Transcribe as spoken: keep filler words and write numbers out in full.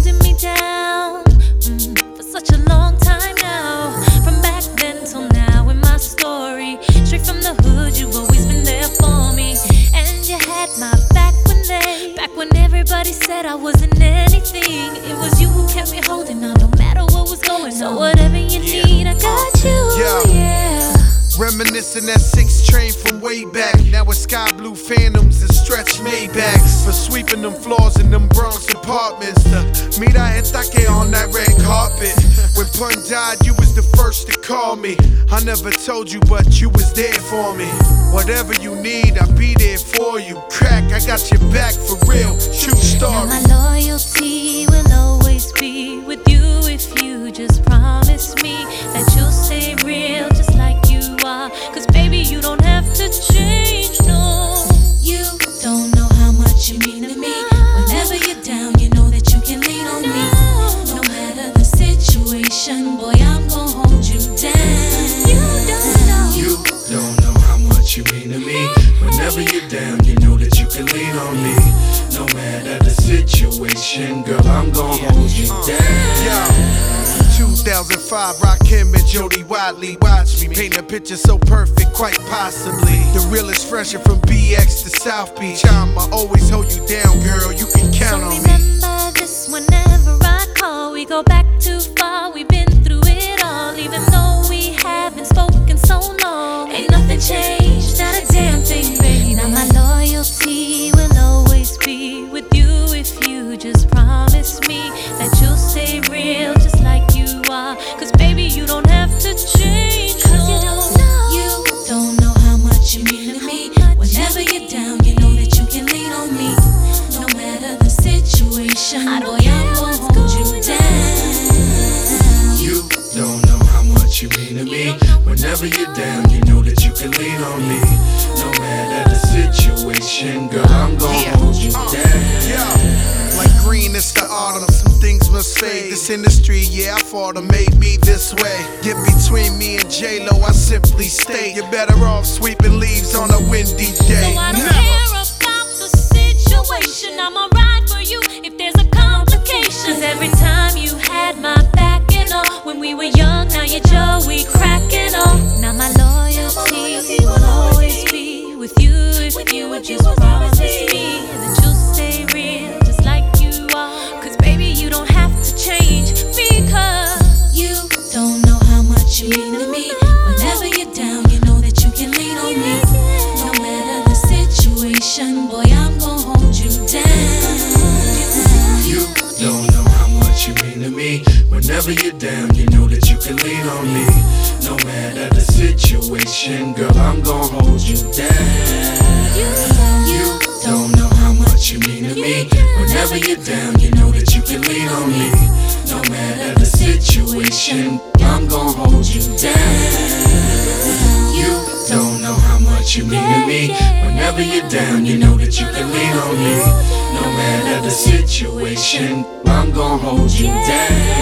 holding me down mm, for such a long time now. From back then till now in my story, straight from the hood, you've always been there for me. And you had my back when they, back when everybody said I wasn't anything. It was you who kept me holding on no matter what was going on. So whatever you need, I got you, yeah. yeah. Reminiscing that six train from way back. Now it's sky blue phantoms and stretch Maybachs. For sweeping them floors in them Bronx apartments. To meet I had Take on that red carpet. When Pun died, you was the first to call me. I never told you, but you was there for me. Whatever you need, I'll be there for you. Crack, I got your back for real. True story. Now my loyalty will always be with you if you just promise me that you'll stay real just like you are. Cause baby, you don't have to change, no. You don't know how much you mean to me. Whenever you're down, you know that you can lean on me. No matter the situation, boy, I'm gonna hold you down. You don't know. You don't know how much you mean to me. Whenever you're down, you know that you can lean on me. No matter the situation, girl, I'm gonna hold you down. Yeah. two thousand five, Rakim and Jody Watley. Watch me paint a picture so perfect, quite possibly. The realest fresher from B X to South Beach. I'ma always hold you down, girl, you can count so on me. remember this whenever I call. We go back too far, we've been through it all. Even though we haven't spoken so long, ain't nothing changed, not a damn thing, baby. Now my loyalty will always be with you if you just promise me that you'll stay real just like you are. Cause baby, you don't have to change, cause you don't know. You don't know how much you mean to me. Whenever you're down, you know that you can lean on me. No matter the situation, boy, I'm gonna hold you down. You don't know how much you mean to me. Whenever you're down, you know that you can lean on me. No matter the situation, girl, I'm gonna Yeah. hold you Uh, down. Yeah. Like green, it's the autumn. Some things must fade. This industry, yeah, I fought them, made me this way. Get between me and J-Lo, I simply state you're better off sweeping leaves on a windy day. So I don't Never. care about the situation, I'ma ride for you if there's a complication. Cause every time you had my back and all, when we were young, now you're Joey cracking all. Now my loyalty will always be with you if you would just promise me that you'll stay real just like you are. Cause baby, you don't have to change, because you don't know how much you mean to me. Whenever you're down, you know that you can lean on me. No matter the situation, boy, I'm gonna hold you down. You don't know how much you mean to me. Whenever you're down, you know that you can lean on me. No matter the situation, girl, I'm gonna hold you down. You don't know how much you mean to me. Whenever you're down, you know that you can lean on me. No matter the situation, I'm gonna hold you down. You don't know how much you mean to me. Whenever you're down, you know that you can lean on me. No matter the situation, I'm gonna hold you down.